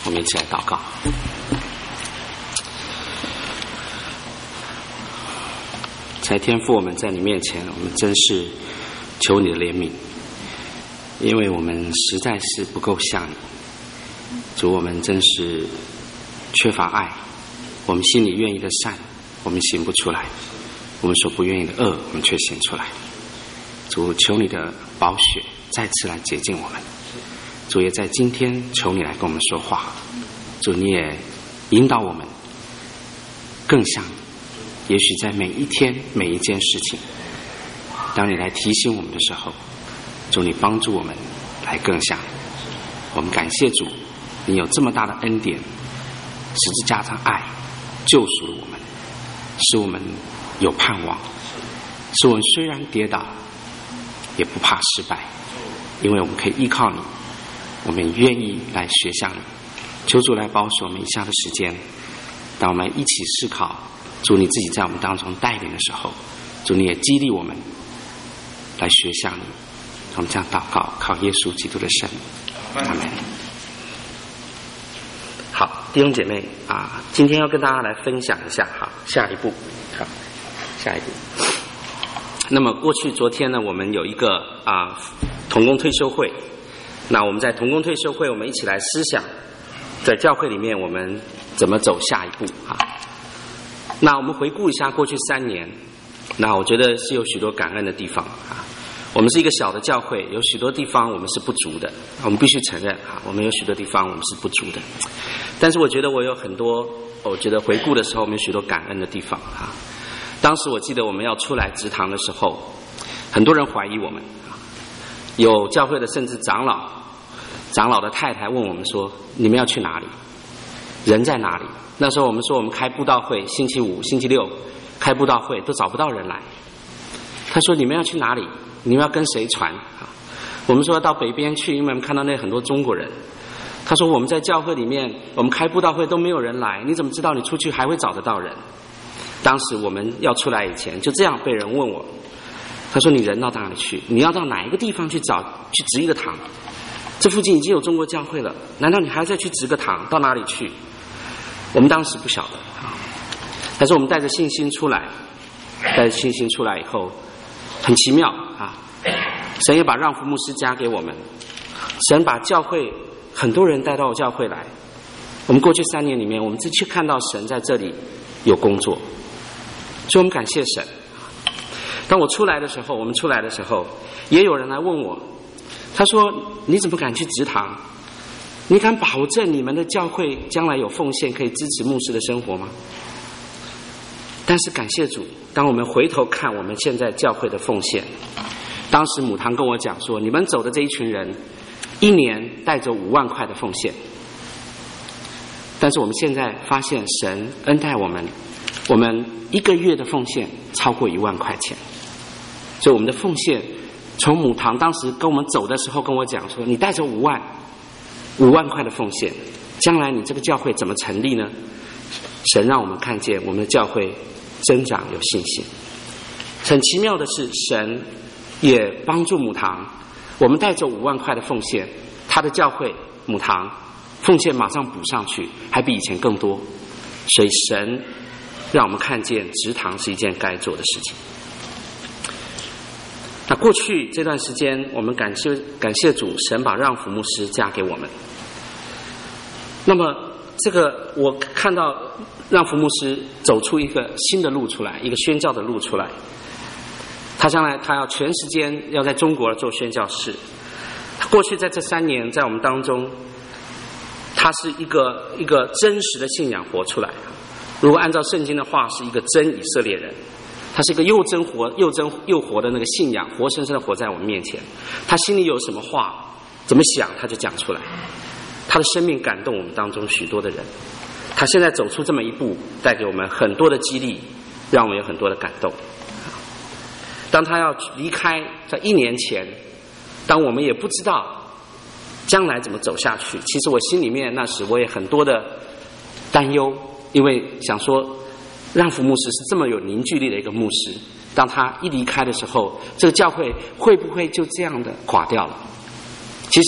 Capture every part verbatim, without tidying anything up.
我们一起来祷告。才天父，我们在你面前，我们真是求你的怜悯，因为我们实在是不够像你。主，我们真是缺乏爱，我们心里愿意的善，我们行不出来；我们所不愿意的恶，我们却行出来。主，求你的宝血再次来洁净我们。主，也在今天求你来跟我们说话。主，你也引导我们更像你。也许在每一天每一件事情，当你来提醒我们的时候，主，你帮助我们来更像你。我们感谢主，你有这么大的恩典，十字架上爱救赎了我们，使我们有盼望，使我们虽然跌倒也不怕失败，因为我们可以依靠你，我们愿意来学像你。求主来保守我们以下的时间，当我们一起思考主你自己在我们当中带领的时候，主你也激励我们来学像你。我们这样祷告，靠耶稣基督的圣名，阿们。好，弟兄姐妹啊，今天要跟大家来分享一下哈，下一步，好，下一步。那么过去昨天呢，我们有一个啊同工退休会，那我们在同工退休会，我们一起来思想，在教会里面我们怎么走下一步啊？那我们回顾一下过去三年，那我觉得是有许多感恩的地方啊。我们是一个小的教会，有许多地方我们是不足的，我们必须承认啊，我们有许多地方我们是不足的。但是我觉得我有很多，我觉得回顾的时候我们有许多感恩的地方啊。当时我记得我们要出来植堂的时候，很多人怀疑我们，有教会的甚至长老，长老的太太问我们说：“你们要去哪里？人在哪里？”那时候我们说我们开布道会，星期五、星期六开布道会都找不到人来。他说：“你们要去哪里？你们要跟谁传？”我们说要到北边去，因为我们看到那很多中国人。他说：“我们在教会里面，我们开布道会都没有人来，你怎么知道你出去还会找得到人？”当时我们要出来以前，就这样被人问我，他说：“你人到哪里去？你要到哪一个地方去找去植一个堂？这附近已经有中国教会了，难道你还要再去植个堂？到哪里去？”我们当时不晓得，但是我们带着信心出来，带着信心出来以后，很奇妙啊！神也把让福牧师加给我们，神把教会很多人带到教会来。我们过去三年里面，我们的确看到神在这里有工作，所以我们感谢神。当我出来的时候，我们出来的时候，也有人来问我，他说：“你怎么敢去植堂？你敢保证你们的教会将来有奉献可以支持牧师的生活吗？”但是感谢主，当我们回头看我们现在教会的奉献，当时母堂跟我讲说，你们走的这一群人一年带着五万块的奉献，但是我们现在发现神恩待我们，我们一个月的奉献超过一万块钱，所以我们的奉献从母堂当时跟我们走的时候跟我讲说，你带着五万五万块的奉献，将来你这个教会怎么成立呢？神让我们看见我们的教会增长有信心。很奇妙的是，神也帮助母堂，我们带着五万块的奉献，他的教会母堂奉献马上补上去，还比以前更多。所以神让我们看见植堂是一件该做的事情。那过去这段时间，我们感谢感谢主，神把让福牧师加给我们。那么这个我看到让福牧师走出一个新的路出来，一个宣教的路出来。他将来他要全时间要在中国做宣教士。他过去在这三年在我们当中，他是一个一个真实的信仰活出来。如果按照圣经的话，是一个真以色列人。他是一个又真活又真又活的那个信仰，活生生的活在我们面前。他心里有什么话，怎么想，他就讲出来。他的生命感动我们当中许多的人。他现在走出这么一步，带给我们很多的激励，让我们有很多的感动。当他要离开，在一年前，当我们也不知道将来怎么走下去，其实我心里面那时我也很多的担忧，因为想说让福牧师是这么有凝聚力的一个牧师，当他一离开的时候，这个教会会不会就这样的垮掉了？其实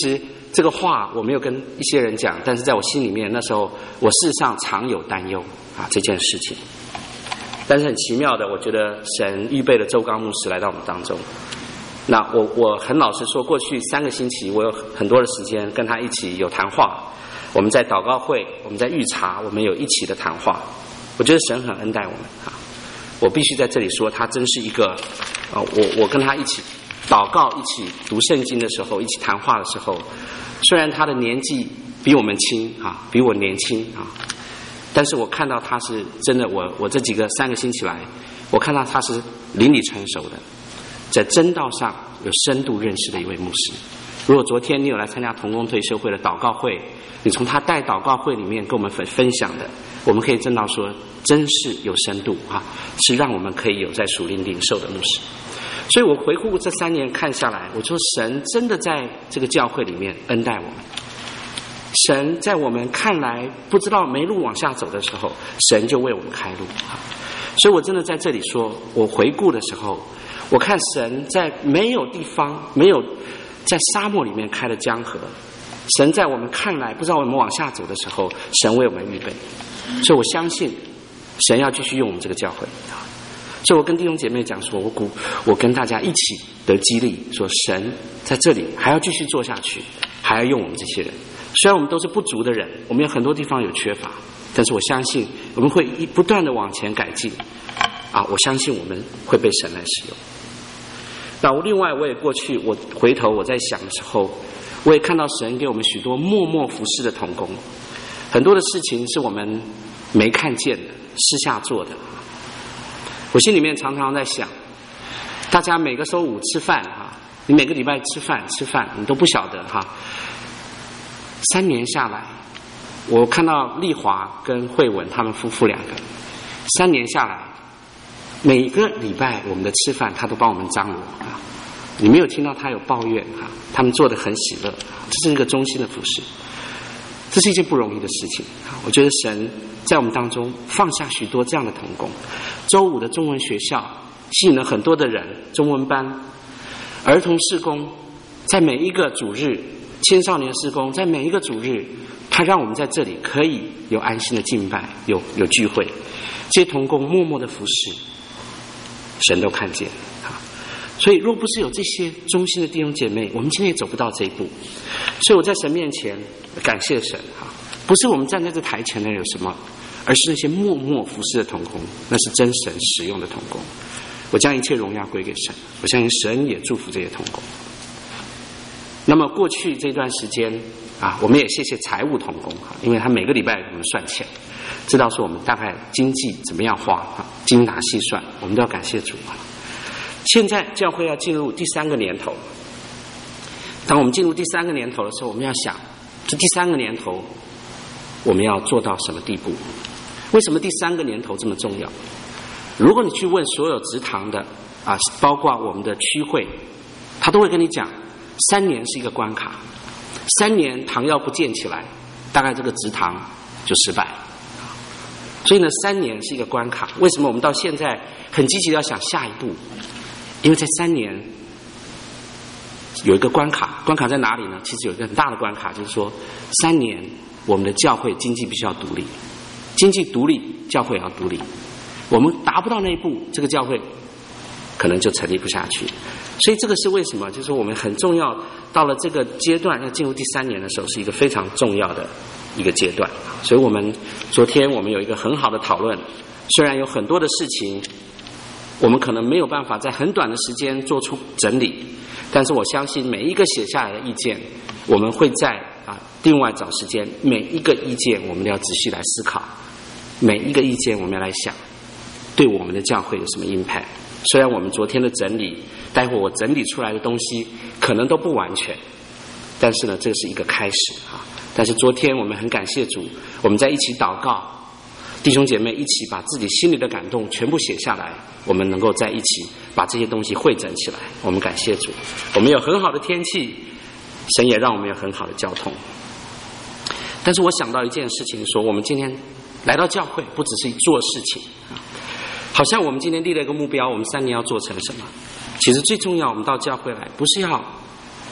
这个话我没有跟一些人讲，但是在我心里面，那时候我事实上常有担忧啊这件事情。但是很奇妙的，我觉得神预备了周刚牧师来到我们当中。那我我很老实说，过去三个星期我有很多的时间跟他一起有谈话，我们在祷告会，我们在预查，我们有一起的谈话。我觉得神很恩待我们啊！我必须在这里说，他真是一个啊，我我跟他一起祷告，一起读圣经的时候，一起谈话的时候，虽然他的年纪比我们轻啊，比我年轻啊，但是我看到他是真的，我我这几个三个星期来，我看到他是灵里成熟的，在真道上有深度认识的一位牧师。如果昨天你有来参加同工退休会的祷告会，你从他带祷告会里面跟我们分分享的，我们可以真到说，真是有深度啊，是让我们可以有在属灵领受的牧师。所以我回顾这三年看下来，我说神真的在这个教会里面恩待我们。神在我们看来不知道没路往下走的时候，神就为我们开路。所以我真的在这里说，我回顾的时候，我看神在没有地方，没有在沙漠里面开了江河，神在我们看来不知道我们往下走的时候，神为我们预备。所以我相信神要继续用我们这个教会。所以我跟弟兄姐妹讲说，我鼓我跟大家一起得激励，说神在这里还要继续做下去，还要用我们这些人。虽然我们都是不足的人，我们有很多地方有缺乏，但是我相信我们会一不断的往前改进啊！我相信我们会被神来使用。那我另外我也过去，我回头我在想的时候，我也看到神给我们许多默默服侍的同工，很多的事情是我们没看见的，私下做的。我心里面常常在想，大家每个周五吃饭哈，你每个礼拜吃饭吃饭，你都不晓得哈。三年下来，我看到丽华跟慧文他们夫妇两个，三年下来，每个礼拜我们的吃饭，他都帮我们张罗啊。你没有听到他有抱怨啊，他们做得很喜乐，这是一个忠心的服事，这是一件不容易的事情啊。我觉得神在我们当中放下许多这样的同工。周五的中文学校吸引了很多的人，中文班、儿童事工，在每一个主日，青少年事工，在每一个主日，他让我们在这里可以有安心的敬拜，有有聚会。这些同工默默的服侍，神都看见啊。所以若不是有这些忠心的弟兄姐妹，我们今天也走不到这一步。所以我在神面前感谢神啊，不是我们站在这台前的人有什么，而是那些默默服侍的同工，那是真神使用的同工。我将一切荣耀归给神，我相信神也祝福这些同工。那么过去这段时间啊，我们也谢谢财务同工啊，因为他每个礼拜给我们算钱，知道说我们大概经济怎么样花啊，精打细算，我们都要感谢主啊。现在教会要进入第三个年头，当我们进入第三个年头的时候，我们要想，这第三个年头我们要做到什么地步？为什么第三个年头这么重要？如果你去问所有职堂的啊，包括我们的区会，他都会跟你讲，三年是一个关卡，三年堂要不建起来，大概这个职堂就失败。所以呢，三年是一个关卡。为什么我们到现在很积极要想下一步？因为在三年有一个关卡，关卡在哪里呢？其实有一个很大的关卡，就是说三年我们的教会经济必须要独立，经济独立，教会也要独立。我们达不到那一步，这个教会可能就成立不下去。所以这个是为什么？就是我们很重要，到了这个阶段要进入第三年的时候，是一个非常重要的一个阶段。所以我们昨天我们有一个很好的讨论，虽然有很多的事情我们可能没有办法在很短的时间做出整理，但是我相信每一个写下来的意见，我们会在啊另外找时间，每一个意见我们都要仔细来思考，每一个意见我们要来想对我们的教会有什么 impact。 虽然我们昨天的整理，待会我整理出来的东西可能都不完全，但是呢这是一个开始啊。但是昨天我们很感谢主，我们在一起祷告，弟兄姐妹一起把自己心里的感动全部写下来，我们能够在一起把这些东西汇整起来。我们感谢主，我们有很好的天气，神也让我们有很好的交通。但是我想到一件事情，说我们今天来到教会不只是做事情，好像我们今天立了一个目标，我们三年要做成什么。其实最重要，我们到教会来不是要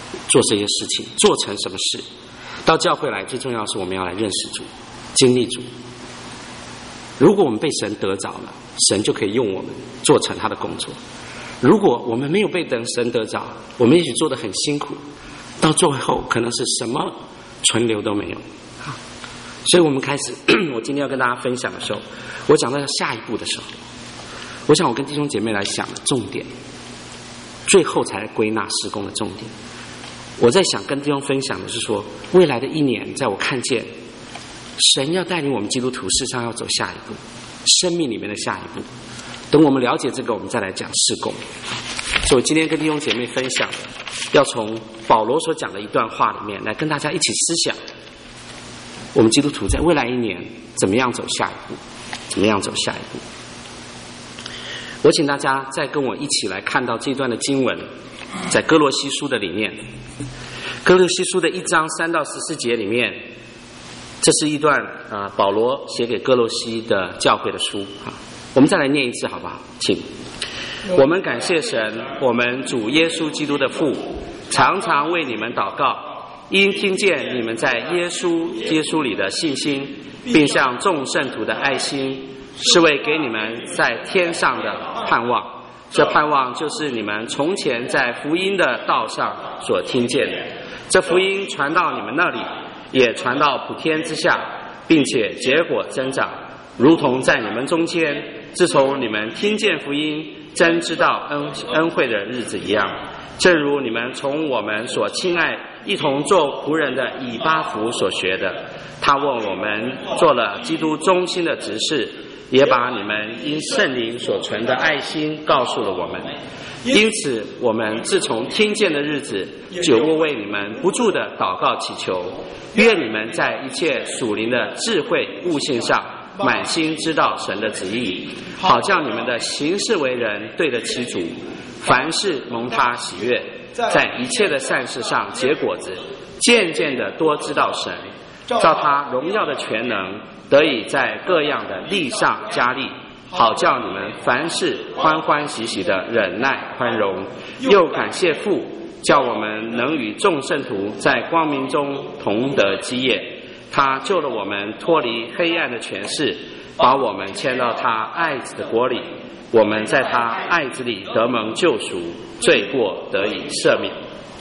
做这些事情，做成什么事。到教会来，最重要的是我们要来认识主，经历主。如果我们被神得着了，神就可以用我们做成他的工作。如果我们没有被等神得着，我们也许做得很辛苦，到最后可能是什么存留都没有。所以我们开始我今天要跟大家分享的时候，我讲到下一步的时候，我想我跟弟兄姐妹来想的重点，最后才来归纳事工的重点。我在想跟弟兄分享的是说，未来的一年，在我看见神要带领我们基督徒事实上要走下一步，生命里面的下一步。等我们了解这个，我们再来讲事工。所以我今天跟弟兄姐妹分享，要从保罗所讲的一段话里面来跟大家一起思想，我们基督徒在未来一年怎么样走下一步，怎么样走下一步。我请大家再跟我一起来看到这段的经文，在哥罗西书的里面，哥罗西书的一章三到十四节里面，这是一段啊、呃、保罗写给哥罗西的教会的书啊。我们再来念一次好不好？请。我们感谢神，我们主耶稣基督的父，常常为你们祷告，因听见你们在耶稣耶稣里的信心，并向众圣徒的爱心，是为给你们在天上的盼望。这盼望就是你们从前在福音的道上所听见的。这福音传到你们那里，也传到普天之下，并且结果增长，如同在你们中间，自从你们听见福音，真知道恩恩惠的日子一样。正如你们从我们所亲爱一同做仆人的以巴弗所学的，他问我们做了基督忠心的执事，也把你们因圣灵所存的爱心告诉了我们。因此我们自从听见的日子，就为你们不住的祷告祈求，愿你们在一切属灵的智慧悟性上满心知道神的旨意，好叫你们的行事为人对得起主，凡事蒙他喜悦，在一切的善事上结果子，渐渐的多知道神，照他荣耀的全能，得以在各样的力上加力，好叫你们凡事欢欢喜喜的忍耐宽容。又感谢父，叫我们能与众圣徒在光明中同得基业。他救了我们脱离黑暗的权势，把我们迁到他爱子的国里。我们在他爱子里得蒙救赎，罪过得以赦免。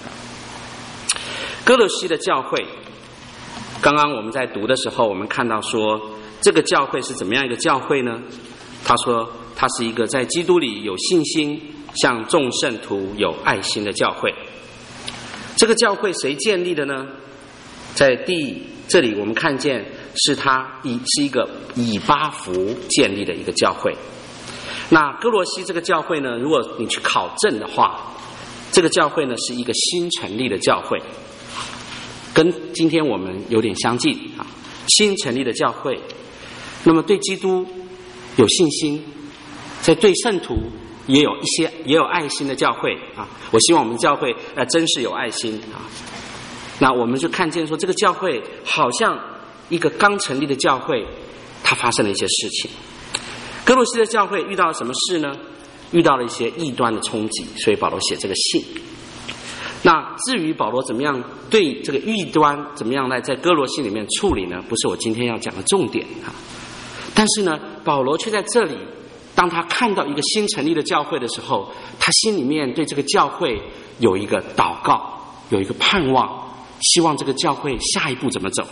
哥罗西的教会，刚刚我们在读的时候，我们看到说这个教会是怎么样一个教会呢？他说它是一个在基督里有信心，向众圣徒有爱心的教会。这个教会谁建立的呢？在第这里我们看见是他以是一个以巴弗建立的一个教会。那哥罗西这个教会呢，如果你去考证的话，这个教会呢是一个新成立的教会，跟今天我们有点相近啊。新成立的教会，那么对基督有信心，在对圣徒也有一些也有爱心的教会啊。我希望我们教会呃真是有爱心啊。那我们就看见说，这个教会好像一个刚成立的教会，它发生了一些事情。哥罗西的教会遇到了什么事呢？遇到了一些异端的冲击，所以保罗写这个信。那至于保罗怎么样对这个异端怎么样来在哥罗西里面处理呢？不是我今天要讲的重点啊。但是呢，保罗却在这里，当他看到一个新成立的教会的时候，他心里面对这个教会有一个祷告，有一个盼望，希望这个教会下一步怎么走。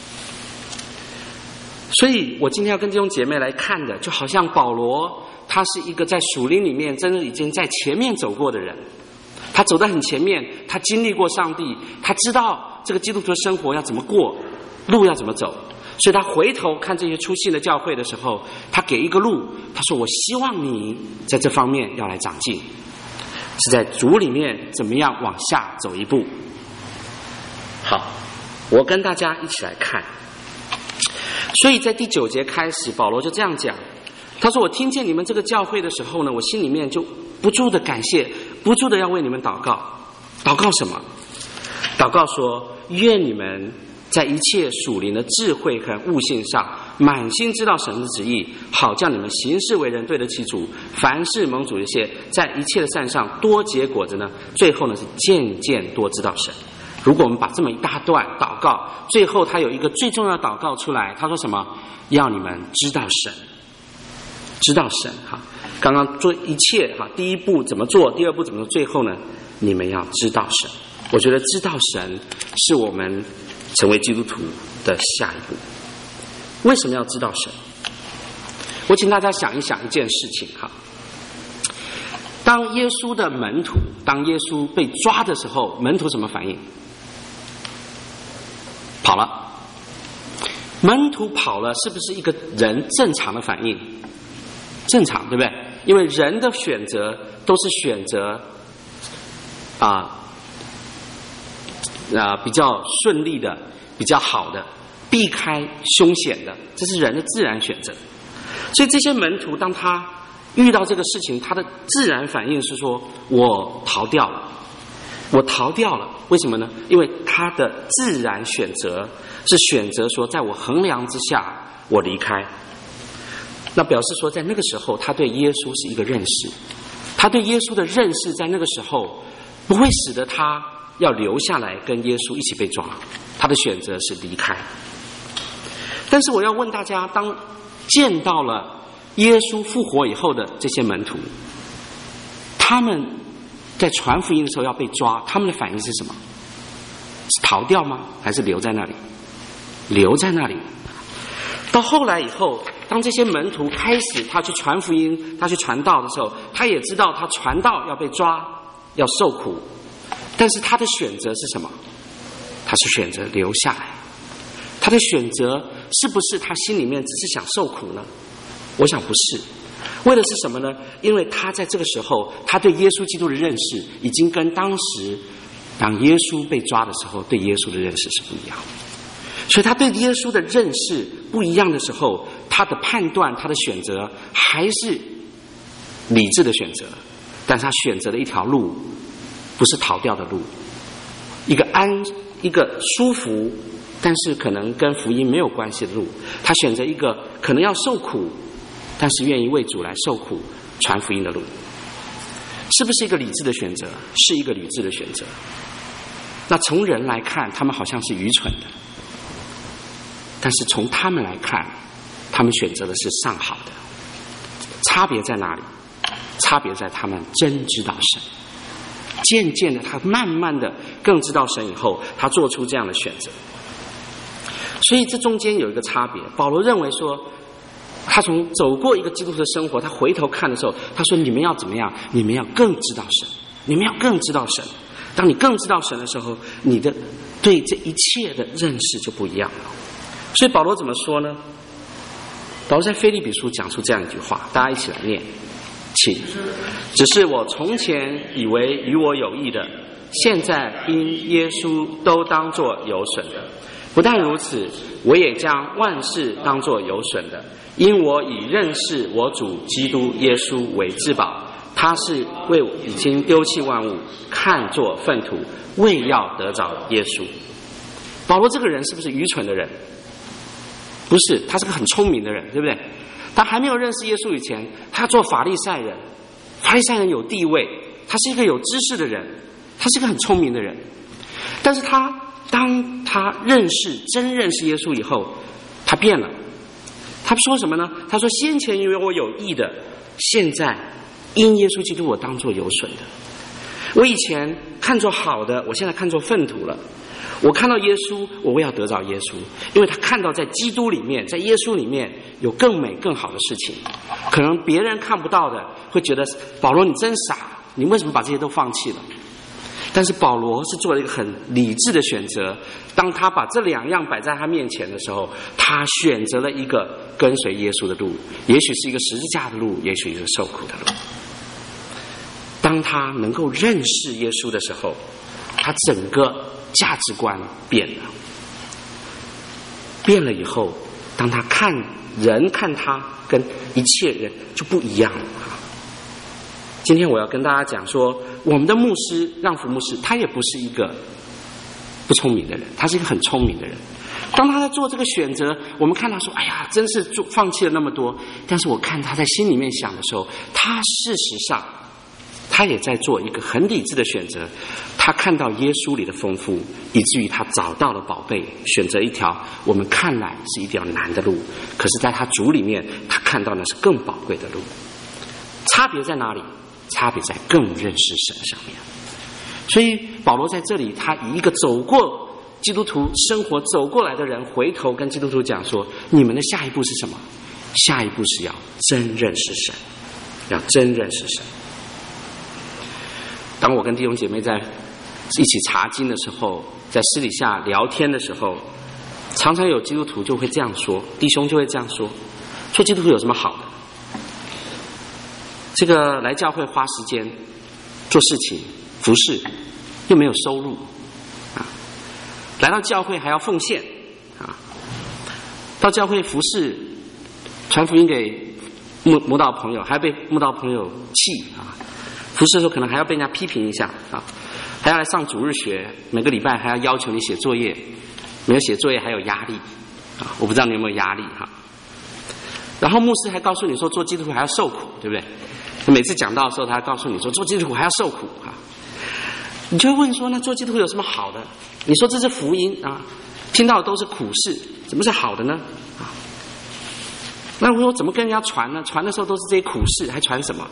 所以我今天要跟弟兄姐妹来看的，就好像保罗他是一个在属灵里面真的已经在前面走过的人，他走得很前面，他经历过上帝，他知道这个基督徒的生活要怎么过，路要怎么走。所以他回头看这些初信的教会的时候，他给一个路，他说我希望你在这方面要来长进，是在主里面怎么样往下走一步。好，我跟大家一起来看。所以在第九节开始，保罗就这样讲，他说我听见你们这个教会的时候呢，我心里面就不住的感谢，不住的要为你们祷告。祷告什么？祷告说，愿你们在一切属灵的智慧和悟性上满心知道神的旨意，好叫你们行事为人对得起主，凡事蒙主的谢，在一切的善上多结果子呢。最后呢是渐渐多知道神。如果我们把这么一大段祷告，最后他有一个最重要的祷告出来，他说什么？要你们知道神，知道神哈。刚刚做一切哈，第一步怎么做，第二步怎么做，最后呢，你们要知道神。我觉得知道神是我们成为基督徒的下一步。为什么要知道神？我请大家想一想一件事情哈。当耶稣的门徒，当耶稣被抓的时候，门徒什么反应？跑了。门徒跑了，是不是一个人正常的反应？正常，对不对？因为人的选择都是选择啊啊比较顺利的、比较好的，避开凶险的，这是人的自然选择。所以这些门徒，当他遇到这个事情，他的自然反应是说：我逃掉了，我逃掉了。为什么呢？因为他的自然选择是选择说，在我衡量之下，我离开。那表示说，在那个时候，他对耶稣是一个认识，他对耶稣的认识在那个时候不会使得他要留下来跟耶稣一起被抓，他的选择是离开。但是我要问大家，当见到了耶稣复活以后的这些门徒，他们在传福音的时候要被抓，他们的反应是什么？是逃掉吗？还是留在那里？留在那里。到后来以后，当这些门徒开始他去传福音，他去传道的时候，他也知道他传道要被抓，要受苦，但是他的选择是什么？他是选择留下来。他的选择是不是他心里面只是想受苦呢？我想不是。为的是什么呢？因为他在这个时候，他对耶稣基督的认识已经跟当时当耶稣被抓的时候对耶稣的认识是不一样的。所以他对耶稣的认识不一样的时候，他的判断，他的选择还是理智的选择，但是他选择了一条路，不是逃掉的路，一个安一个舒服但是可能跟福音没有关系的路。他选择一个可能要受苦，但是愿意为主来受苦传福音的路。是不是一个理智的选择？是一个理智的选择。那从人来看，他们好像是愚蠢的，但是从他们来看，他们选择的是上好的。差别在哪里？差别在他们真知道神。渐渐的，他慢慢的更知道神以后，他做出这样的选择。所以这中间有一个差别。保罗认为说，他从走过一个基督徒的生活，他回头看的时候，他说：你们要怎么样？你们要更知道神，你们要更知道神。当你更知道神的时候，你的对这一切的认识就不一样了。所以保罗怎么说呢？保罗在腓立比书讲出这样一句话，大家一起来念，请。只是我从前以为与我有益的，现在因耶稣都当作有损的。不但如此，我也将万事当作有损的，因我以认识我主基督耶稣为至宝。他是为我已经丢弃万物，看作粪土，为要得着耶稣。保罗这个人是不是愚蠢的人？不是，他是个很聪明的人，对不对？他还没有认识耶稣以前，他做法利赛人，法利赛人有地位，他是一个有知识的人，他是一个很聪明的人。但是他当他认识真认识耶稣以后，他变了。他说什么呢？他说：先前因为我有益的，现在因耶稣基督我当作有损的。我以前看作好的，我现在看作粪土了。我看到耶稣，我为要得着耶稣，因为他看到在基督里面，在耶稣里面有更美更好的事情，可能别人看不到的，会觉得保罗你真傻，你为什么把这些都放弃了？但是保罗是做了一个很理智的选择，当他把这两样摆在他面前的时候，他选择了一个跟随耶稣的路，也许是一个十字架的路，也许是受苦的路。当他能够认识耶稣的时候，他整个价值观变了，变了以后，当他看人看他跟一切人就不一样了。今天我要跟大家讲说，我们的牧师让福牧师，他也不是一个不聪明的人，他是一个很聪明的人。当他在做这个选择，我们看他说：“哎呀，真是做放弃了那么多。”但是我看他在心里面想的时候，他事实上他也在做一个很理智的选择。他看到耶稣里的丰富，以至于他找到了宝贝，选择一条我们看来是一条难的路，可是在他主里面，他看到那是更宝贵的路。差别在哪里？差别在更认识神上面。所以保罗在这里，他以一个走过基督徒生活走过来的人，回头跟基督徒讲说：你们的下一步是什么？下一步是要真认识神，要真认识神。当我跟弟兄姐妹在一起查经的时候，在私底下聊天的时候，常常有基督徒就会这样说，弟兄就会这样说，说基督徒有什么好的？这个来教会花时间做事情服事，又没有收入啊，来到教会还要奉献啊，到教会服事传福音给慕慕道朋友，还要被慕道朋友气啊，服事的时候可能还要被人家批评一下啊，还要来上主日学，每个礼拜还要要求你写作业，没有写作业还有压力啊，我不知道你有没有压力哈。然后牧师还告诉你说，做基督徒还要受苦，对不对？每次讲到的时候，他还告诉你说，做基督徒还要受苦啊。你就会问说，那做基督徒有什么好的？你说这是福音啊，听到的都是苦事，怎么是好的呢？啊，那我说怎么跟人家传呢？传的时候都是这些苦事，还传什么？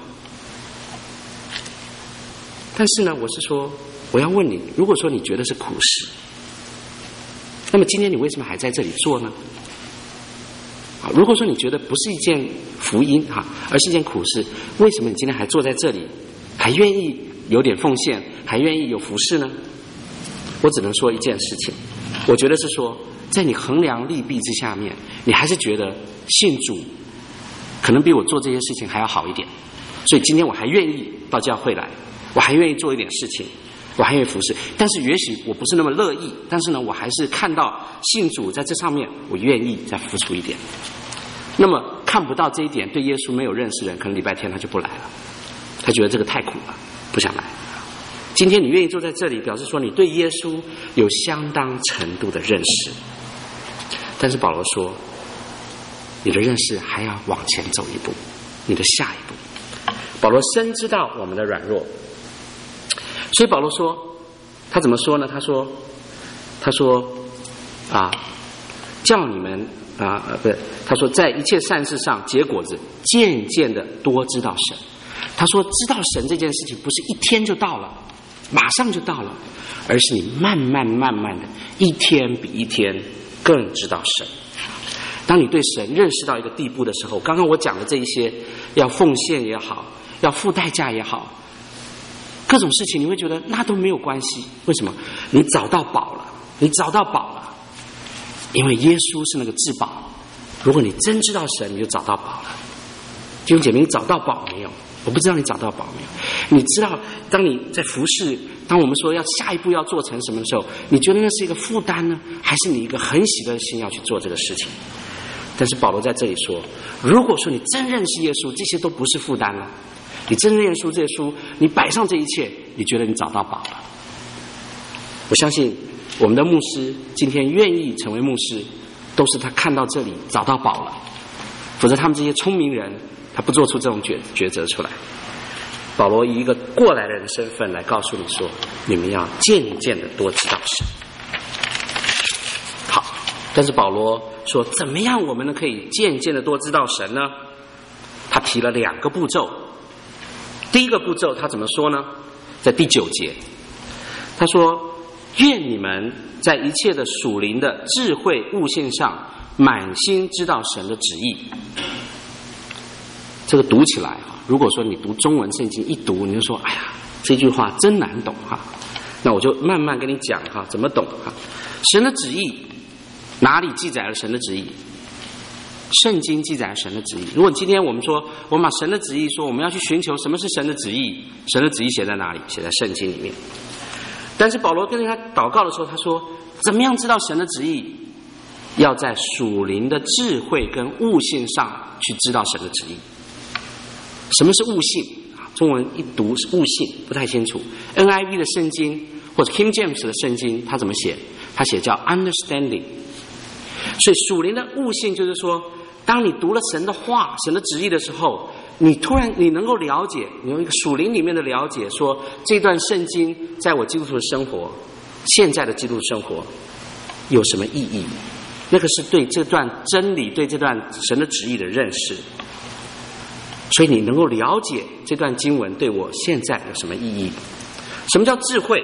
但是呢，我是说，我要问你，如果说你觉得是苦事，那么今天你为什么还在这里做呢？啊，如果说你觉得不是一件福音哈，而是一件苦事，为什么你今天还坐在这里，还愿意有点奉献，还愿意有服事呢？我只能说一件事情，我觉得是说，在你衡量利弊之下面，你还是觉得信主可能比我做这些事情还要好一点，所以今天我还愿意到教会来，我还愿意做一点事情，我还愿意服侍。但是也许我不是那么乐意，但是呢，我还是看到信主在这上面，我愿意再付出一点。那么看不到这一点，对耶稣没有认识的人，可能礼拜天他就不来了，他觉得这个太苦了，不想来。今天你愿意坐在这里，表示说你对耶稣有相当程度的认识。但是保罗说，你的认识还要往前走一步，你的下一步。保罗深知道我们的软弱，所以保罗说，他怎么说呢？他说，他说啊，叫你们啊，呃，不是，他说在一切善事上结果子，渐渐的多知道神。他说，知道神这件事情不是一天就到了，马上就到了，而是你慢慢慢慢的，一天比一天更知道神。当你对神认识到一个地步的时候，刚刚我讲的这一些，要奉献也好，要付代价也好，各种事情你会觉得那都没有关系。为什么？你找到宝了，你找到宝了，因为耶稣是那个至宝。如果你真知道神，你就找到宝了。弟兄姐妹，你找到宝没有？我不知道你找到宝没有。你知道，当你在服侍，当我们说要下一步要做成什么的时候，你觉得那是一个负担呢，还是你一个很喜乐的心要去做这个事情？但是保罗在这里说，如果说你真认识耶稣，这些都不是负担了。你真认识这些书，你摆上这一切，你觉得你找到宝了。我相信我们的牧师今天愿意成为牧师，都是他看到这里找到宝了，否则他们这些聪明人他不做出这种抉抉择出来。保罗以一个过来人的身份来告诉你说，你们要渐渐的多知道神。好，但是保罗说，怎么样我们呢可以渐渐的多知道神呢？他提了两个步骤。第一个步骤他怎么说呢？在第九节，他说，愿你们在一切的属灵的智慧悟性上满心知道神的旨意。这个读起来哈，如果说你读中文圣经一读，你就说，哎呀，这句话真难懂哈。那我就慢慢跟你讲哈，怎么懂哈。神的旨意哪里记载了神的旨意？圣经记载了神的旨意。如果今天我们说，我们把神的旨意说，我们要去寻求什么是神的旨意，神的旨意写在哪里？写在圣经里面。但是保罗跟他祷告的时候，他说，怎么样知道神的旨意？要在属灵的智慧跟悟性上去知道神的旨意。什么是悟性？中文一读是悟性，不太清楚。N I V 的圣经或者 King James 的圣经，他怎么写？他写叫 understanding。所以属灵的悟性就是说，当你读了神的话、神的旨意的时候，你突然你能够了解，你有一个属灵里面的了解，说这段圣经在我基督徒的生活，现在的基督徒生活有什么意义？那个是对这段真理、对这段神的旨意的认识。所以你能够了解这段经文对我现在有什么意义？什么叫智慧？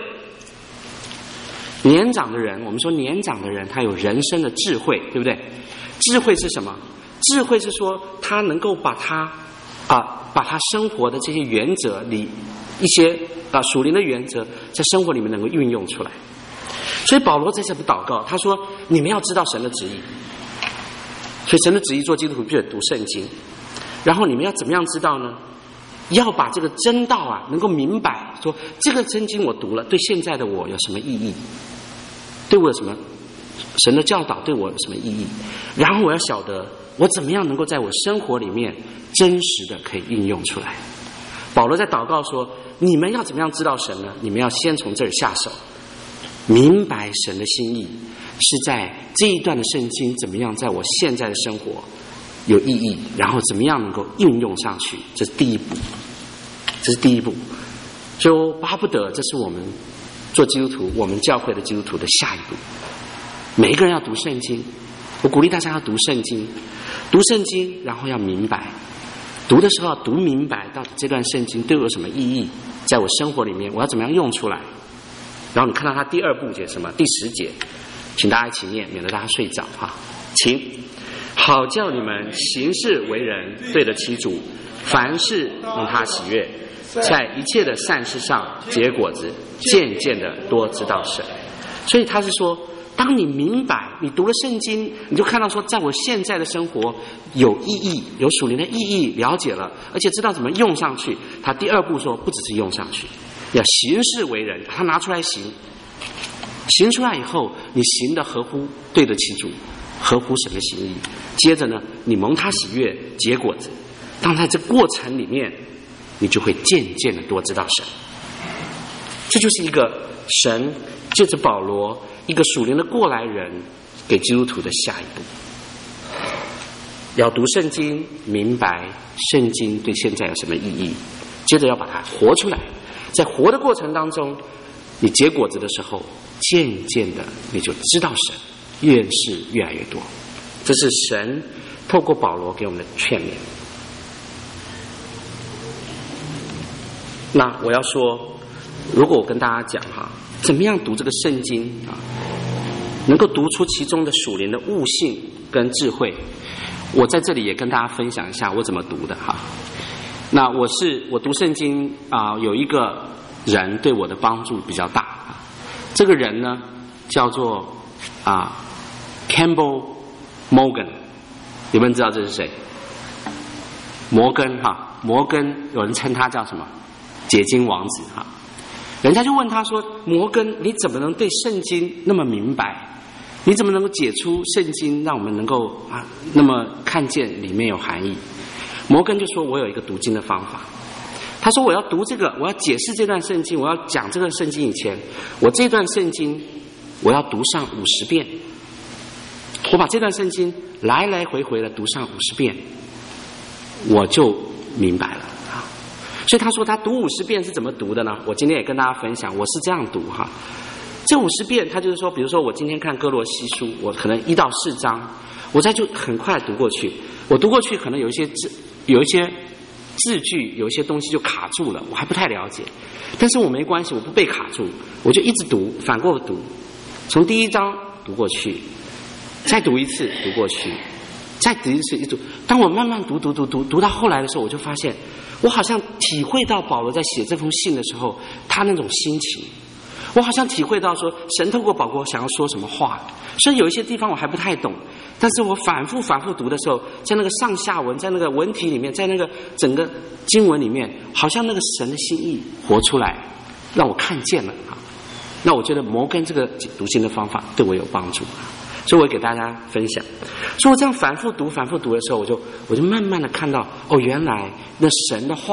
年长的人，我们说年长的人他有人生的智慧，对不对？智慧是什么？智慧是说他能够把他啊把他生活的这些原则里一些啊属灵的原则在生活里面能够运用出来。所以保罗在这里祷告，他说你们要知道神的旨意。所以神的旨意做基督徒必须读圣经，然后你们要怎么样知道呢？要把这个真道啊能够明白，说这个真经我读了对现在的我有什么意义，对我有什么神的教导对我有什么意义，然后我要晓得我怎么样能够在我生活里面真实的可以运用出来。保罗在祷告说，你们要怎么样知道神呢？你们要先从这儿下手，明白神的心意是在这一段的圣经怎么样在我现在的生活有意义，然后怎么样能够运用上去，这是第一步，这是第一步。就巴不得这是我们做基督徒，我们教会的基督徒的下一步。每一个人要读圣经，我鼓励大家要读圣经，读圣经然后要明白，读的时候要读明白到底这段圣经对我有什么意义，在我生活里面我要怎么样用出来。然后你看到他第二部节什么？第十节，请大家一起念，免得大家睡着哈。请，好叫你们行事为人对得起主，凡事蒙他喜悦，在一切的善事上结果子，渐渐的多知道神。所以他是说，当你明白，你读了圣经，你就看到说，在我现在的生活有意义，有属灵的意义，了解了，而且知道怎么用上去。他第二步说，不只是用上去，要行事为人，把它拿出来行。行出来以后，你行的合乎对得起主，合乎神的心意。接着呢，你蒙他喜悦，结果子。当在这过程里面，你就会渐渐的多知道神。这就是一个神借着保罗，一个属灵的过来人给基督徒的下一步。要读圣经，明白圣经对现在有什么意义，接着要把它活出来。在活的过程当中，你结果子的时候，渐渐的你就知道神，愿事越来越多。这是神透过保罗给我们的劝勉。那我要说，如果我跟大家讲哈，怎么样读这个圣经啊，能够读出其中的属灵的悟性跟智慧，我在这里也跟大家分享一下我怎么读的哈。那我是我读圣经啊、呃，有一个人对我的帮助比较大啊。这个人呢叫做啊、呃、Campbell Morgan， 有没有人知道这是谁？摩根哈，摩根有人称他叫什么？解经王子哈。人家就问他说：“摩根，你怎么能对圣经那么明白？你怎么能够解出圣经，让我们能够啊那么看见里面有含义？”摩根就说：“我有一个读经的方法。”他说：“我要读这个，我要解释这段圣经，我要讲这个圣经以前，我这段圣经我要读上五十遍。我把这段圣经来来回回的读上五十遍，我就明白了啊。”所以他说他读五十遍是怎么读的呢？我今天也跟大家分享，我是这样读哈。这五十遍，他就是说，比如说我今天看哥罗西书，我可能一到四章，我再就很快读过去。我读过去，可能有一些字，有一些字句，有一些东西就卡住了，我还不太了解。但是我没关系，我不被卡住，我就一直读，反过读，从第一章读过去，再读一次读过去，再读一次一读。当我慢慢读读读读读到后来的时候，我就发现，我好像体会到保罗在写这封信的时候，他那种心情。我好像体会到说，神透过保罗想要说什么话，所以有一些地方我还不太懂，但是我反复反复读的时候，在那个上下文，在那个文体里面，在那个整个经文里面，好像那个神的心意活出来，让我看见了啊。那我觉得摩根这个读经的方法对我有帮助，所以我给大家分享。所以我这样反复读反复读的时候，我就我就慢慢的看到，哦，原来那神的话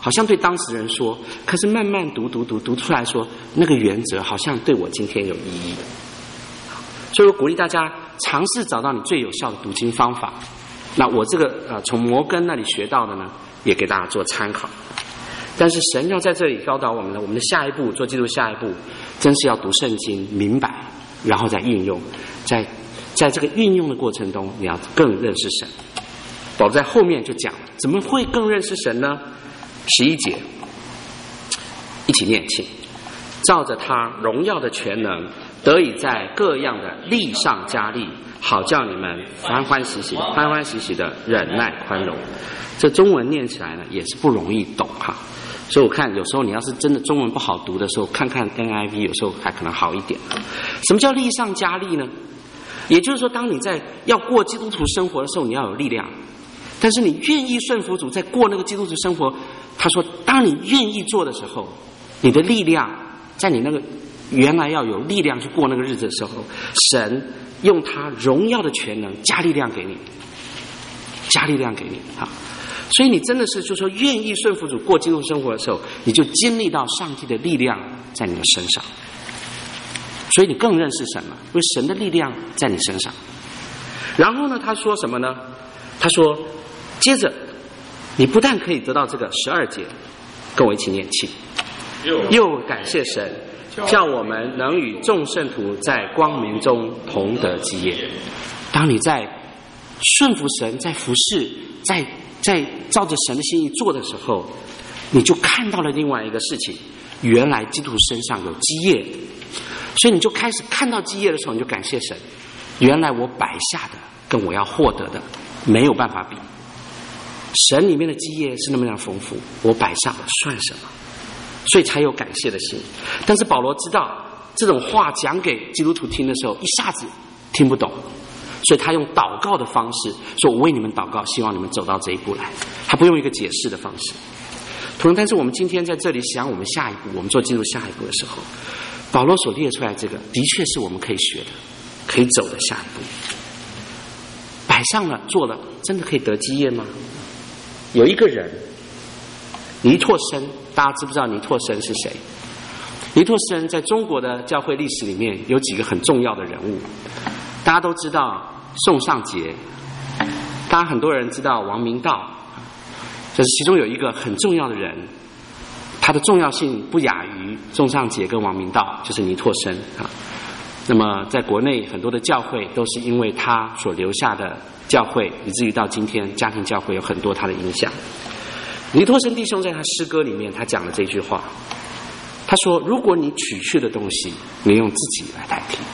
好像对当事人说，可是慢慢读读读读出来说，那个原则好像对我今天有意义。所以我鼓励大家尝试找到你最有效的读经方法。那我这个呃从摩根那里学到的呢，也给大家做参考。但是神要在这里教导我们呢，我们的下一步做基督下一步，真是要读圣经明白，然后再运用，在在这个运用的过程中，你要更认识神。保罗在后面就讲，怎么会更认识神呢？十一节，一起念，请照着他荣耀的全能，得以在各样的力上加力，好叫你们欢欢喜喜、欢欢喜喜的忍耐宽容。这中文念起来呢，也是不容易懂哈。所以我看有时候你要是真的中文不好读的时候，看看 N I V 有时候还可能好一点。什么叫力上加力呢？也就是说，当你在要过基督徒生活的时候，你要有力量。但是你愿意顺服主，在过那个基督徒生活，他说，当你愿意做的时候，你的力量在你那个原来要有力量去过那个日子的时候，神用他荣耀的全能加力量给你，加力量给你啊！所以你真的是就说愿意顺服主过基督徒生活的时候，你就经历到上帝的力量在你的身上，所以你更认识神了，因为神的力量在你身上。然后呢，他说什么呢？他说，接着你不但可以得到这个十二节，跟我一起念气，又感谢神，叫我们能与众圣徒在光明中同得基业。当你在顺服神，在服侍，在在照着神的心意做的时候，你就看到了另外一个事情，原来基督徒身上有基业，所以你就开始看到基业的时候，你就感谢神，原来我摆下的跟我要获得的没有办法比，神里面的基业是那么样丰富，我摆下了算什么？所以才有感谢的心。但是保罗知道这种话讲给基督徒听的时候，一下子听不懂，所以他用祷告的方式说，我为你们祷告，希望你们走到这一步来。他不用一个解释的方式。同样，但是我们今天在这里想我们下一步，我们做进入下一步的时候，保罗所列出来这个的确是我们可以学的，可以走的下一步。摆上了做了，真的可以得基业吗？有一个人尼拓生，大家知不知道尼拓生是谁？尼拓生在中国的教会历史里面有几个很重要的人物，大家都知道宋尚节，当然很多人知道王明道，这是其中有一个很重要的人，他的重要性不亚于宋尚节跟王明道，就是尼拓生啊。那么在国内很多的教会都是因为他所留下的教会，以至于到今天家庭教会有很多他的影响。尼拓生弟兄在他诗歌里面他讲了这句话，他说，如果你取去的东西你用自己来代替。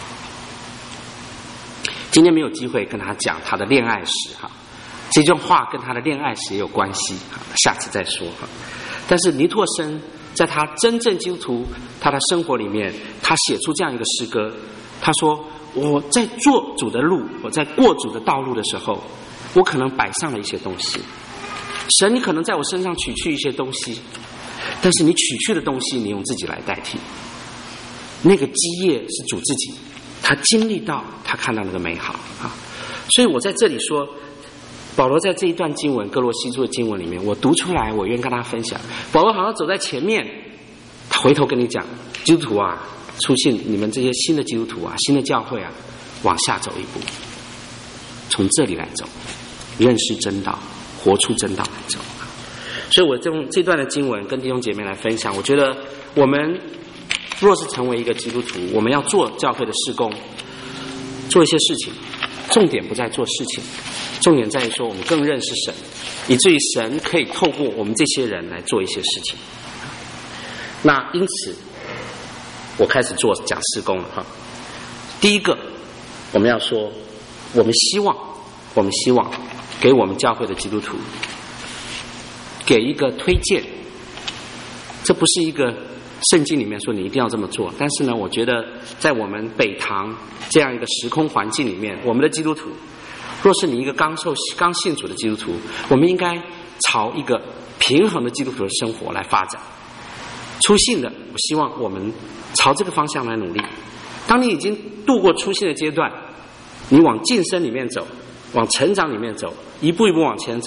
今天没有机会跟他讲他的恋爱史哈，这句话跟他的恋爱史也有关系哈，下次再说哈。但是尼拓生在他真正基督徒他的生活里面，他写出这样一个诗歌，他说，我在做主的路，我在过主的道路的时候，我可能摆上了一些东西，神你可能在我身上取去一些东西，但是你取去的东西你用自己来代替，那个基业是主自己，他经历到他看到那个美好啊。所以我在这里说，保罗在这一段经文哥罗西书的经文里面，我读出来我愿跟大家分享。保罗好像走在前面，他回头跟你讲，基督徒啊，出现你们这些新的基督徒啊，新的教会啊，往下走一步，从这里来走，认识真道，活出真道来走。所以我用这段的经文跟弟兄姐妹来分享，我觉得我们若是成为一个基督徒，我们要做教会的事工，做一些事情，重点不在做事情，重点在于说我们更认识神，以至于神可以透过我们这些人来做一些事情。那因此我开始做讲事工了哈。第一个我们要说，我们希望我们希望给我们教会的基督徒给一个推荐，这不是一个圣经里面说你一定要这么做，但是呢，我觉得在我们北堂这样一个时空环境里面，我们的基督徒，若是你一个刚受刚信主的基督徒，我们应该朝一个平衡的基督徒的生活来发展。初信的，我希望我们朝这个方向来努力。当你已经度过初信的阶段，你往晋升里面走，往成长里面走，一步一步往前走，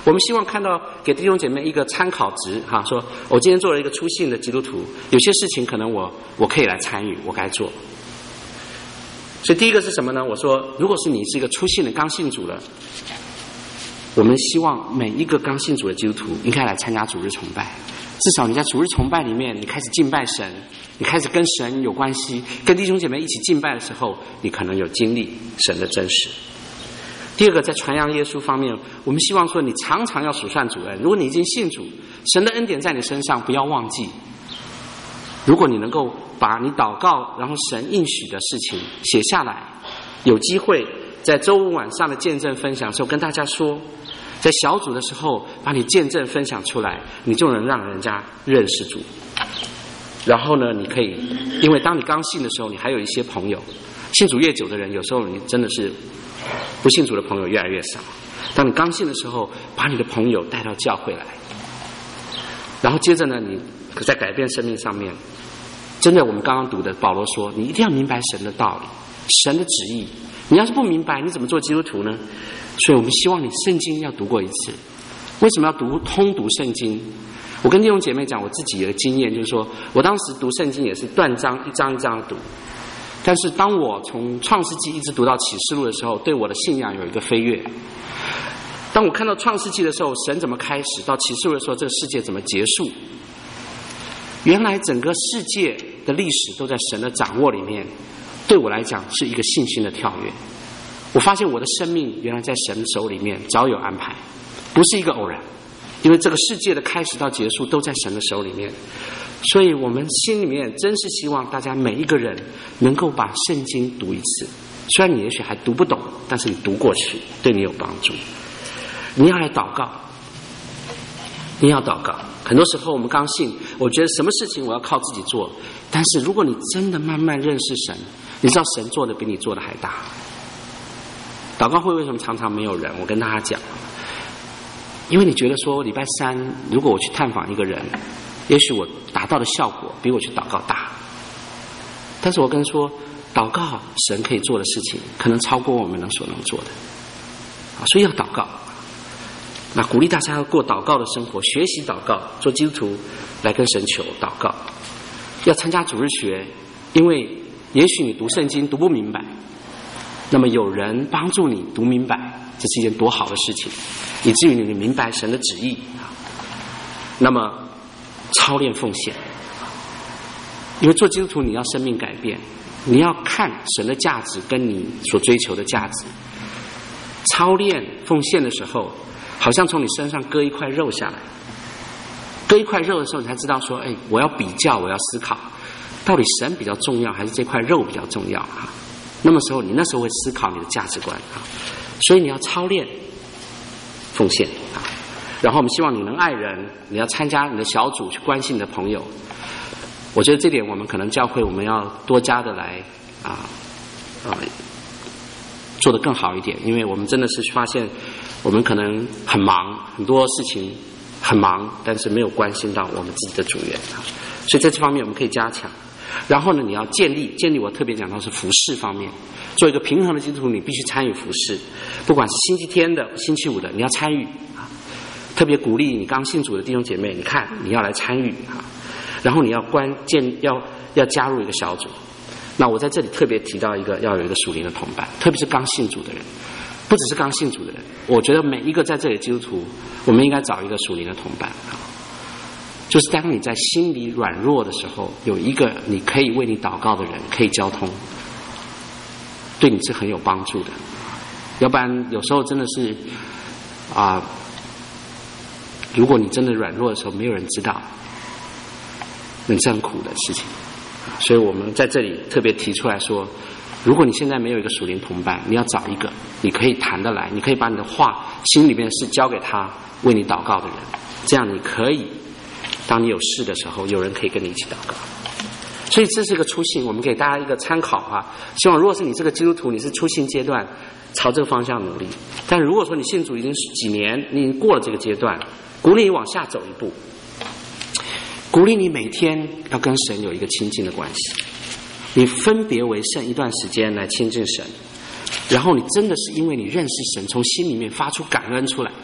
我们希望看到给弟兄姐妹一个参考值哈，说我今天做了一个初信的基督徒，有些事情可能我我可以来参与，我该做。所以第一个是什么呢？我说，如果是你是一个初信的刚信主了，我们希望每一个刚信主的基督徒应该来参加主日崇拜。至少你在主日崇拜里面，你开始敬拜神，你开始跟神有关系，跟弟兄姐妹一起敬拜的时候，你可能有经历神的真实。第二个，在传扬耶稣方面，我们希望说你常常要数算主恩。如果你已经信主，神的恩典在你身上，不要忘记。如果你能够把你祷告然后神应许的事情写下来，有机会在周五晚上的见证分享的时候跟大家说，在小组的时候把你见证分享出来，你就能让人家认识主。然后呢，你可以，因为当你刚信的时候，你还有一些朋友，信主越久的人，有时候你真的是不信主的朋友越来越少。当你刚信的时候，把你的朋友带到教会来，然后接着呢，你在改变生命上面，真的我们刚刚读的保罗说，你一定要明白神的道理，神的旨意。你要是不明白，你怎么做基督徒呢？所以我们希望你圣经要读过一次。为什么要读通读圣经？我跟弟兄姐妹讲我自己的经验，就是说我当时读圣经也是断章一章一章的读，但是当我从创世纪一直读到启示录的时候，对我的信仰有一个飞跃。当我看到创世纪的时候，神怎么开始，到启示录的时候，这个世界怎么结束，原来整个世界的历史都在神的掌握里面，对我来讲是一个信心的跳跃。我发现我的生命原来在神手里面早有安排，不是一个偶然，因为这个世界的开始到结束都在神的手里面。所以我们心里面真是希望大家每一个人能够把圣经读一次，虽然你也许还读不懂，但是你读过去对你有帮助。你要来祷告，你要祷告。很多时候我们刚信，我觉得什么事情我要靠自己做，但是如果你真的慢慢认识神，你知道神做的比你做的还大。祷告会为什么常常没有人？我跟大家讲，因为你觉得说礼拜三如果我去探访一个人，也许我达到的效果比我去祷告大。但是我跟说，祷告神可以做的事情可能超过我们能所能做的，所以要祷告。那鼓励大家要过祷告的生活，学习祷告，做基督徒来跟神求祷告。要参加主日学，因为也许你读圣经读不明白，那么有人帮助你读明白，这是一件多好的事情，以至于你明白神的旨意。那么操练奉献，因为做基督徒你要生命改变，你要看神的价值跟你所追求的价值。操练奉献的时候，好像从你身上割一块肉下来，割一块肉的时候，你才知道说，哎，我要比较，我要思考，到底神比较重要，还是这块肉比较重要啊？那么时候，你那时候会思考你的价值观啊。所以你要操练奉献啊。然后我们希望你能爱人，你要参加你的小组，去关心你的朋友。我觉得这点我们可能教会我们要多加的来啊啊。做得更好一点，因为我们真的是发现我们可能很忙，很多事情很忙，但是没有关心到我们自己的主人，所以在这方面我们可以加强。然后呢，你要建立建立我特别讲到是服事方面，做一个平衡的基督徒，你必须参与服事，不管是星期天的星期五的，你要参与。特别鼓励你刚信主的弟兄姐妹，你看你要来参与啊，然后你要关键要要加入一个小组。那我在这里特别提到一个，要有一个属灵的同伴，特别是刚信主的人，不只是刚信主的人，我觉得每一个在这里的基督徒，我们应该找一个属灵的同伴啊，就是当你在心里软弱的时候，有一个你可以为你祷告的人，可以交通，对你是很有帮助的。要不然有时候真的是啊，如果你真的软弱的时候，没有人知道，那是很苦的事情。所以我们在这里特别提出来说，如果你现在没有一个属灵同伴，你要找一个你可以谈得来，你可以把你的话心里面的事交给他，为你祷告的人，这样你可以当你有事的时候，有人可以跟你一起祷告。所以这是一个初信，我们给大家一个参考啊。希望如果是你这个基督徒，你是初信阶段，朝这个方向努力。但如果说你信主已经几年，你已经过了这个阶段，鼓励你往下走一步，鼓励你每天要跟神有一个亲近的关系，你分别为圣一段时间来亲近神，然后你真的是因为你认识神，从心里面发出感恩出来，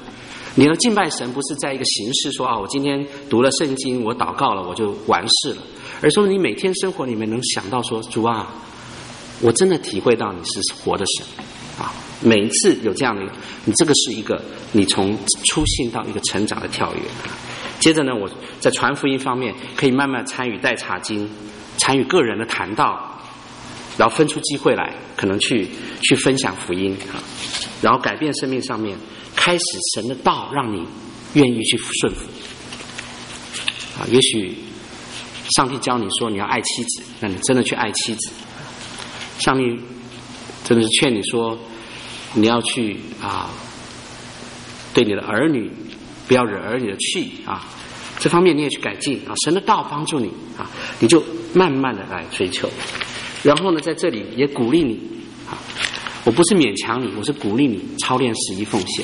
你要敬拜神，不是在一个形式说啊，我今天读了圣经，我祷告了，我就完事了，而说你每天生活里面能想到说，主啊，我真的体会到你是活的神啊！每一次有这样的，你这个是一个你从初信到一个成长的跳跃。接着呢，我在传福音方面可以慢慢参与带查经，参与个人的谈道，然后分出机会来，可能去去分享福音啊，然后改变生命上面。开始神的道让你愿意去顺服啊，也许上帝教你说你要爱妻子，那你真的去爱妻子。上帝真的是劝你说你要去啊，对你的儿女不要惹儿女的气啊，这方面你也去改进啊。神的道帮助你啊，你就慢慢的来追求。然后呢，在这里也鼓励你啊。我不是勉强你，我是鼓励你操练十一奉献。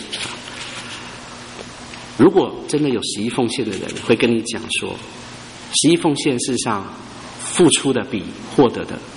如果真的有十一奉献的人会跟你讲说，十一奉献事实上付出的比获得的，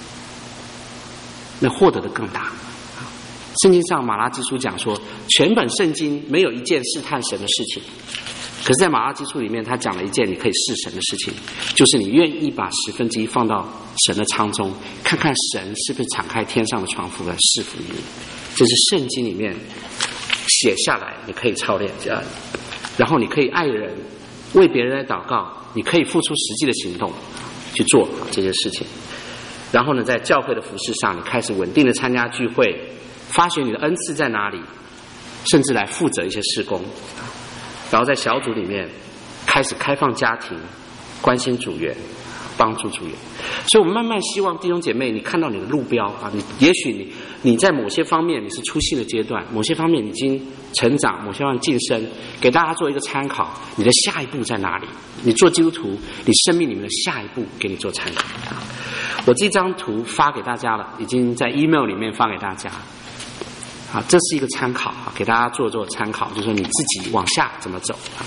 那获得的更大。圣经上马拉基书讲说，全本圣经没有一件试探神的事情，可是在马拉基书里面他讲了一件你可以试神的事情，就是你愿意把十分之一放到神的仓中，看看神是不是敞开天上的窗户来赐福于你。这是圣经里面写下来，你可以操练这样，然后你可以爱人，为别人来祷告，你可以付出实际的行动去做这些事情。然后呢，在教会的服事上，你开始稳定的参加聚会，发掘你的恩赐在哪里，甚至来负责一些事工。然后在小组里面开始开放家庭，关心组员，帮助组员。所以我们慢慢希望弟兄姐妹，你看到你的路标啊，你也许你你在某些方面你是初信的阶段，某些方面已经成长，某些方面晋升，给大家做一个参考，你的下一步在哪里？你做基督徒，你生命里面的下一步给你做参考。我这张图发给大家了，已经在 email 里面发给大家。啊，这是一个参考啊，给大家做做参考，就是说你自己往下怎么走啊。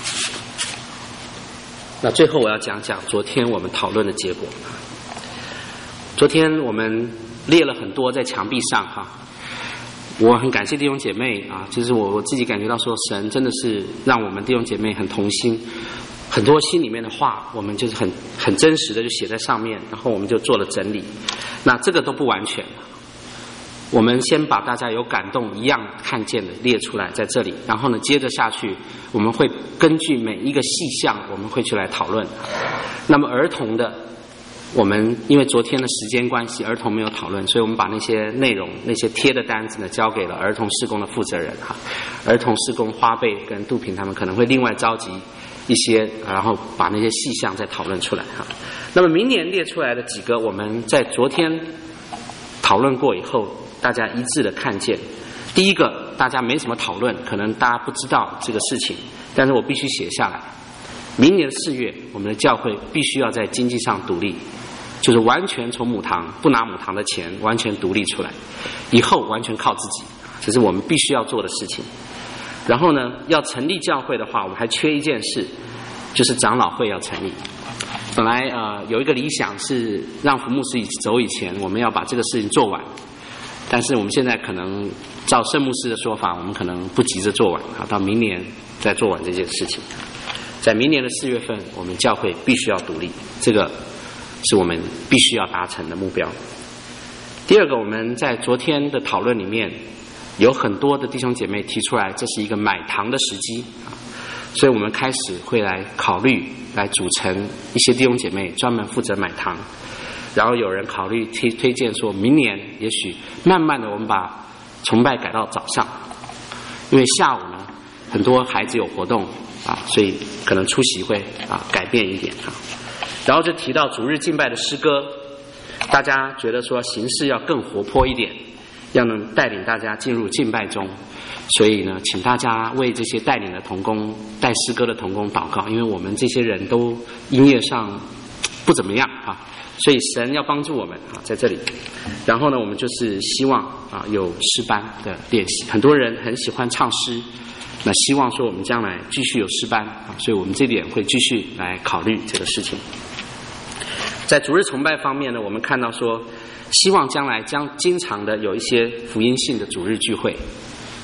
那最后我要讲讲昨天我们讨论的结果。昨天我们列了很多在墙壁上哈，我很感谢弟兄姐妹啊，就是我我自己感觉到说，神真的是让我们弟兄姐妹很同心，很多心里面的话，我们就是很很真实的就写在上面，然后我们就做了整理。那这个都不完全。我们先把大家有感动一样看见的列出来在这里，然后呢，接着下去我们会根据每一个细项我们会去来讨论。那么儿童的，我们因为昨天的时间关系，儿童没有讨论，所以我们把那些内容那些贴的单子呢交给了儿童事工的负责人哈。儿童事工花贝跟杜平他们可能会另外召集一些，然后把那些细项再讨论出来哈。那么明年列出来的几个我们在昨天讨论过以后大家一致的看见。第一个大家没什么讨论，可能大家不知道这个事情，但是我必须写下来。明年的四月，我们的教会必须要在经济上独立，就是完全从母堂不拿母堂的钱，完全独立出来，以后完全靠自己，这是我们必须要做的事情。然后呢，要成立教会的话，我们还缺一件事，就是长老会要成立。本来呃有一个理想是让福牧师走以前，我们要把这个事情做完。但是我们现在可能照圣牧师的说法，我们可能不急着做完啊，到明年再做完这件事情。在明年的四月份，我们教会必须要独立，这个是我们必须要达成的目标。第二个，我们在昨天的讨论里面，有很多的弟兄姐妹提出来，这是一个买堂的时机啊，所以我们开始会来考虑，来组成一些弟兄姐妹专门负责买堂。然后有人考虑推推荐说，明年也许慢慢的我们把崇拜改到早上，因为下午呢很多孩子有活动啊，所以可能出席会啊改变一点啊。然后就提到主日敬拜的诗歌，大家觉得说形式要更活泼一点，要能带领大家进入敬拜中，所以呢，请大家为这些带领的同工、带诗歌的同工祷告，因为我们这些人都音乐上不怎么样啊。所以神要帮助我们啊，在这里。然后呢，我们就是希望啊有诗班的练习，很多人很喜欢唱诗，那希望说我们将来继续有诗班啊，所以我们这点会继续来考虑这个事情。在主日崇拜方面呢，我们看到说，希望将来将经常的有一些福音性的主日聚会，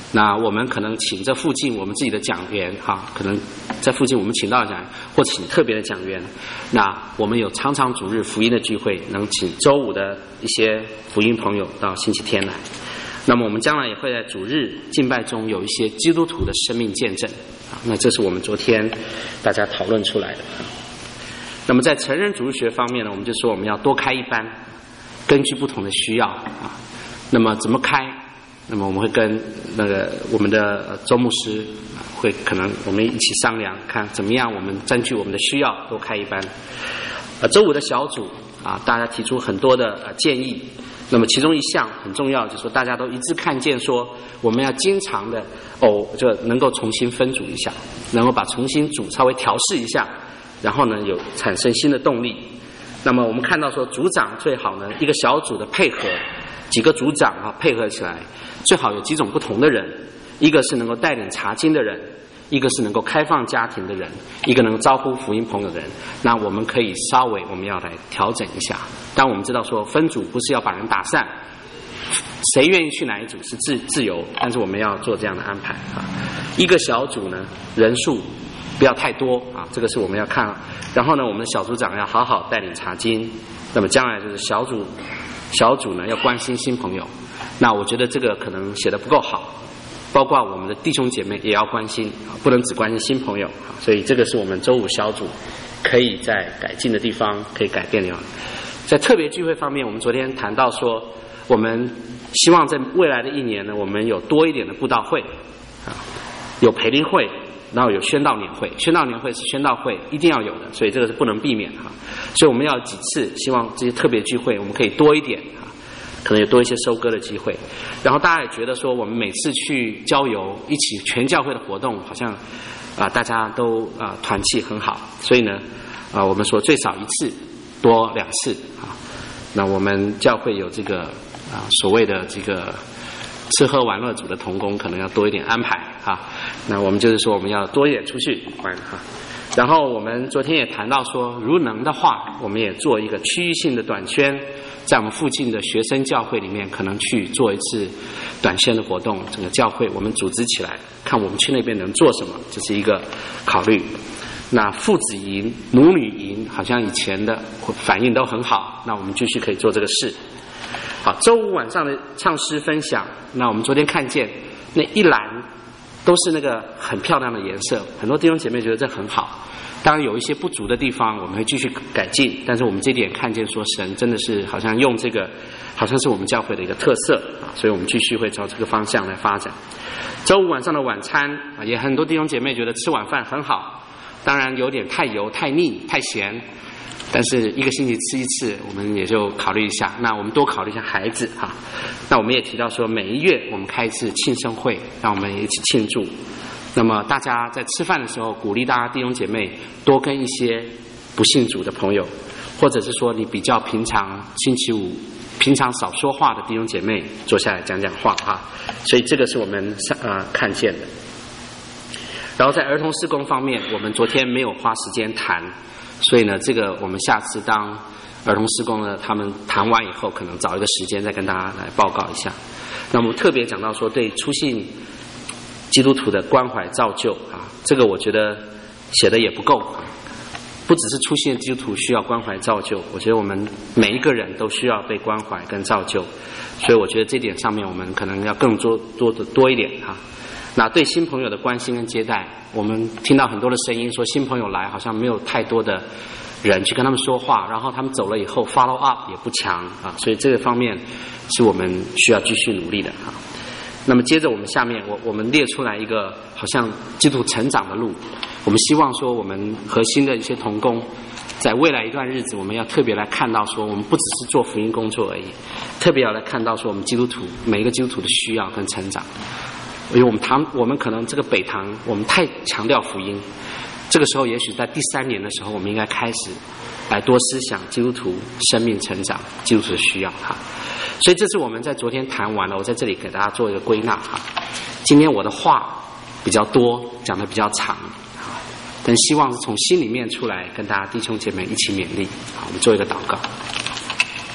那我们可能请这附近我们自己的讲员哈，可能在附近我们请到讲员，或请特别的讲员。那我们有常常主日福音的聚会，能请周五的一些福音朋友到星期天来。那么我们将来也会在主日敬拜中有一些基督徒的生命见证啊，那这是我们昨天大家讨论出来的。那么在成人主日学方面呢，我们就说我们要多开一班，根据不同的需要啊。那么怎么开？那么我们会跟那个我们的周牧师会可能我们一起商量，看怎么样我们根据我们的需要多开一班。呃，周五的小组啊，大家提出很多的呃建议。那么其中一项很重要，就是说大家都一致看见说，我们要经常的哦，就能够重新分组一下，能够把重新组稍微调试一下，然后呢有产生新的动力。那么我们看到说，组长最好呢一个小组的配合，几个组长啊配合起来，最好有几种不同的人，一个是能够带领查经的人，一个是能够开放家庭的人，一个能够招呼福音朋友的人。那我们可以稍微我们要来调整一下。当我们知道说分组不是要把人打散，谁愿意去哪一组是自自由，但是我们要做这样的安排啊。一个小组呢人数不要太多啊，这个是我们要看。然后呢，我们的小组长要好好带领查经。那么将来就是小组小组呢要关心新朋友。那我觉得这个可能写得不够好。包括我们的弟兄姐妹也要关心，不能只关心新朋友，所以这个是我们周五小组可以在改进的地方，可以改变的地方。在特别聚会方面，我们昨天谈到说，我们希望在未来的一年呢，我们有多一点的布道会，啊，有培灵会，然后有宣道年会。宣道年会是宣道会一定要有的，所以这个是不能避免哈。所以我们要几次，希望这些特别聚会我们可以多一点。可能有多一些收割的机会，然后大家也觉得说，我们每次去郊游，一起全教会的活动，好像啊、呃、大家都啊、呃、团气很好，所以呢啊、呃、我们说最少一次，多两次啊。那我们教会有这个啊、呃、所谓的这个吃喝玩乐组的同工，可能要多一点安排啊。那我们就是说我们要多一点出去玩哈。然后我们昨天也谈到说，如能的话，我们也做一个区域性的短宣。在我们附近的学生教会里面，可能去做一次短宣的活动。整个教会我们组织起来，看我们去那边能做什么，这是一个考虑。那父子营、母女营，好像以前的反应都很好，那我们继续可以做这个事。好，周五晚上的唱诗分享，那我们昨天看见那一栏都是那个很漂亮的颜色，很多弟兄姐妹觉得这很好。当然有一些不足的地方，我们会继续改进。但是我们这点看见说，神真的是好像用这个，好像是我们教会的一个特色啊，所以我们继续会朝这个方向来发展。周五晚上的晚餐啊，也很多弟兄姐妹觉得吃晚饭很好，当然有点太油、太腻、太咸，但是一个星期吃一次，我们也就考虑一下。那我们多考虑一下孩子哈。那我们也提到说，每一月我们开一次庆生会，让我们一起庆祝。那么大家在吃饭的时候，鼓励大家弟兄姐妹多跟一些不信主的朋友，或者是说你比较平常星期五平常少说话的弟兄姐妹坐下来讲讲话哈。所以这个是我们呃看见的。然后在儿童事工方面，我们昨天没有花时间谈，所以呢，这个我们下次当儿童事工呢，他们谈完以后，可能找一个时间再跟大家来报告一下。那么特别讲到说对初信基督徒的关怀造就啊，这个我觉得写的也不够啊。不只是初信的基督徒需要关怀造就，我觉得我们每一个人都需要被关怀跟造就，所以我觉得这点上面我们可能要更多多的多一点哈。那对新朋友的关心跟接待，我们听到很多的声音说新朋友来好像没有太多的人去跟他们说话，然后他们走了以后 follow up 也不强啊，所以这个方面是我们需要继续努力的哈。那么接着我们下面我我们列出来一个好像基督徒成长的路，我们希望说我们核心的一些同工在未来一段日子，我们要特别来看到说我们不只是做福音工作而已，特别要来看到说我们基督徒每一个基督徒的需要跟成长。因为我们堂我们可能这个北堂我们太强调福音，这个时候也许在第三年的时候，我们应该开始来多思想基督徒生命成长基督徒的需要哈。所以这是我们在昨天谈完了，我在这里给大家做一个归纳哈。今天我的话比较多，讲的比较长，但希望是从心里面出来跟大家弟兄姐妹一起勉励。好，我们做一个祷告。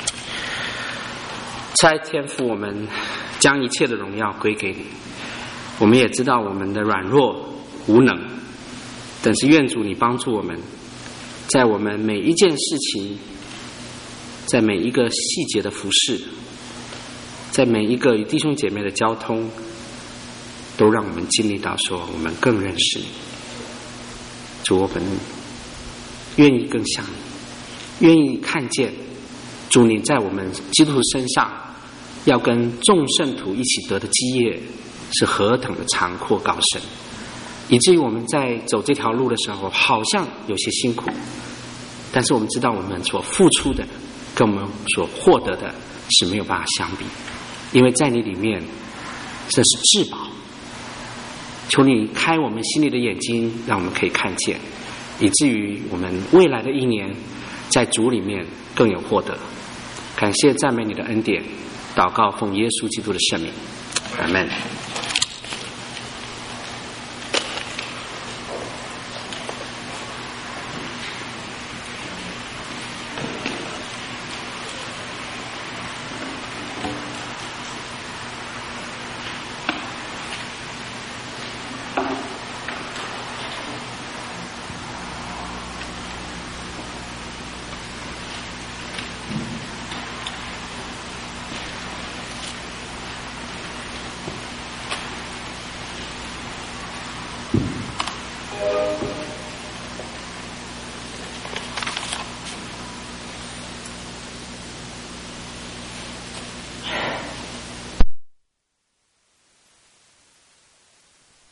亲爱的天父，我们将一切的荣耀归给你。 我们也知道我们的软弱无能，但是愿主你帮助我们，在我们每一件事情，在每一个细节的服事，在每一个与弟兄姐妹的交通，都让我们经历到说我们更认识你。主，我们愿意更像你，愿意看见主你在我们基督徒身上要跟众圣徒一起得的基业是何等的长阔高深，以至于我们在走这条路的时候好像有些辛苦，但是我们知道我们所付出的跟我们所获得的是没有办法相比，因为在你里面这是至宝。求你开我们心里的眼睛，让我们可以看见，以至于我们未来的一年在主里面更有获得。感谢赞美你的恩典，祷告奉耶稣基督的圣名，阿们。